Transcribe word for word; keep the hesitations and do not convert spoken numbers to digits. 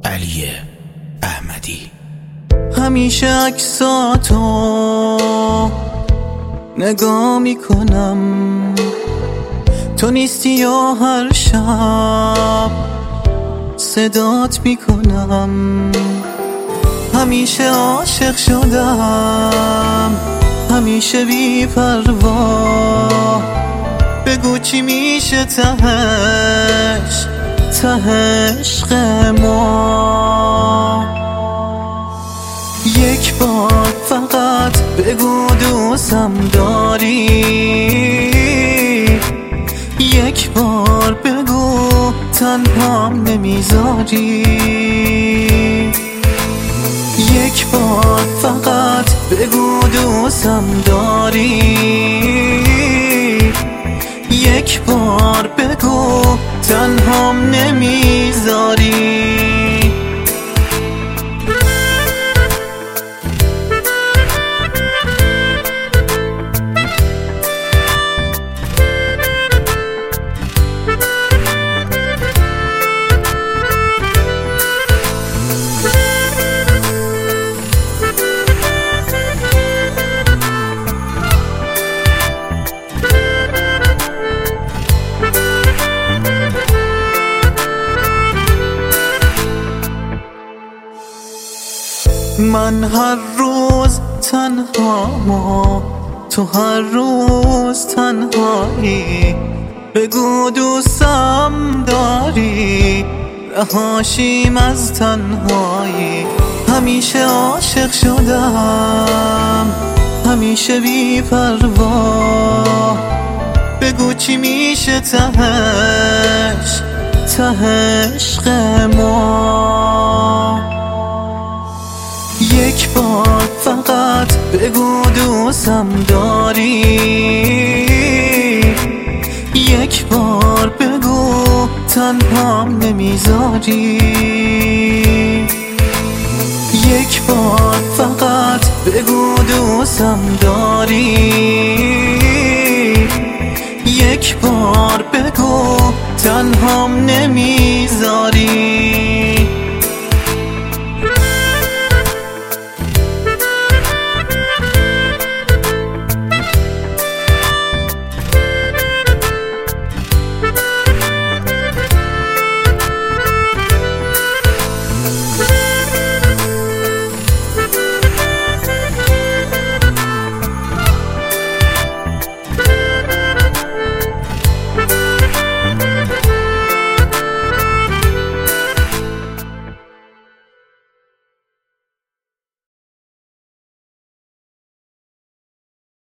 علی احمدی. همیشه عکساتو نگاه میکنم، تو نیستی یا هر شب صدات میکنم. همیشه عاشق شدم، همیشه بی پروا، بگو چی میشه تهش ته عشق ما. یک بار فقط بگو دوستم داری، یک بار بگو تنهام نمیذاری، یک بار فقط بگو دوستم داری، یک بار بگو تنهام نمیذاری. من هر روز تنها، تو هر روز تنهایی، بگو دوستم داری، رهاشیم از تنهایی. همیشه عاشق شدم، همیشه بی پروا، بگو چی میشه تهش ته عشق ما. یک بار فقط بگو دوستم داری، یک بار بگو تنهام نمیذاری، یک بار فقط بگو دوستم داری، یک بار بگو تنهام نمیذاری.